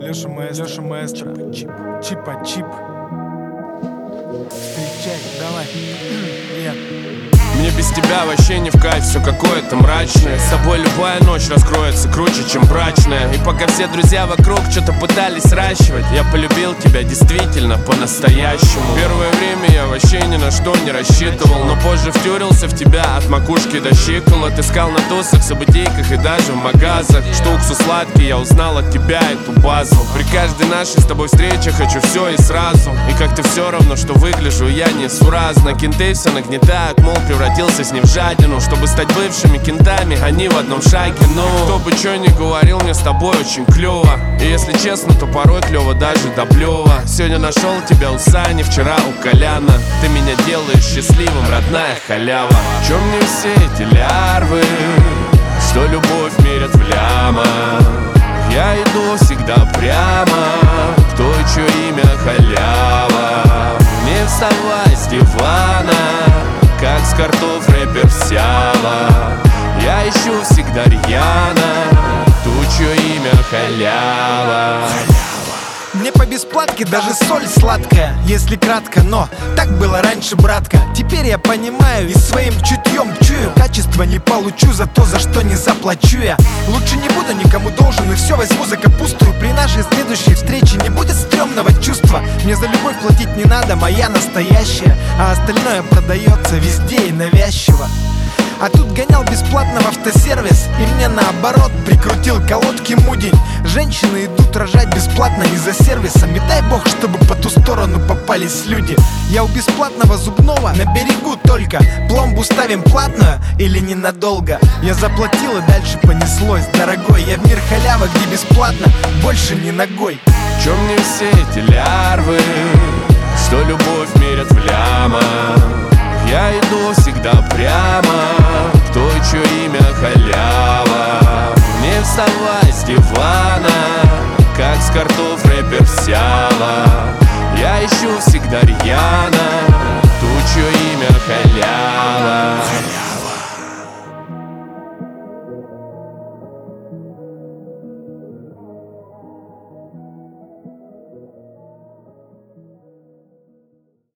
Леша Маэстро, Чипа-чип. Встречай, давай. Мне без тебя вообще не в кайф, все какое-то мрачное. С тобой любая ночь раскроется круче, чем брачная. И пока все друзья вокруг что-то пытались сращивать, я полюбил тебя действительно по-настоящему. Первое время я вообще ни на что не рассчитывал, но позже втюрился в тебя от макушки до щиколоток. Искал на тусах, событийках и даже в магазах. Что уксус сладкий, я узнал от тебя эту базу. При каждой нашей с тобой встрече хочу все и сразу. И как-то все равно, что выгляжу я несуразно. Кенты все нагнетают, мол, превратился с ним в жадину. Чтобы стать бывшими кентами, они в одном шаге. Но кто бы что ни говорил, мне с тобой очень клево. И если честно, то порой клево даже до блева. Сегодня нашел тебя у Сани, вчера у Коляна. Ты меня делаешь счастливым, родная халява. Чем мне все эти лярвы, что любовь мерят в лямах? Я иду всегда прямо, кто и чье имя халява. Не вставай с дивана, как с картов рэпер Сява. Я ищу всегда рьяно ту, чье имя халява. Мне по бесплатке даже соль сладкая, если кратко, но так было раньше, братка. Теперь я понимаю и своим чутьем чую, качество не получу за то, за что не заплачу я. Лучше не буду никому должен и все возьму за капусту. При нашей следующей встрече не будет стрёмного чувства. Мне за любовь платить не надо, моя настоящая, а остальное продается везде и навязчиво. А тут гонял бесплатно в автосервис, и мне наоборот прикрутил колодки мудень. Женщины идут рожать бесплатно не за сервисом, и дай бог, чтобы по ту сторону попались люди. Я у бесплатного зубного на берегу только. Пломбу ставим платную или ненадолго? Я заплатил и дальше понеслось, дорогой. Я в мир халявы, где бесплатно, больше не ногой. Чем мне все эти лярвы, что любовь мерят в лямах? Я иду всегда прямо, кто и чье имя халява. Не вставай с дивана, как с картов рэпер Сява. Я ищу всегда рьяно ту, чье имя халява.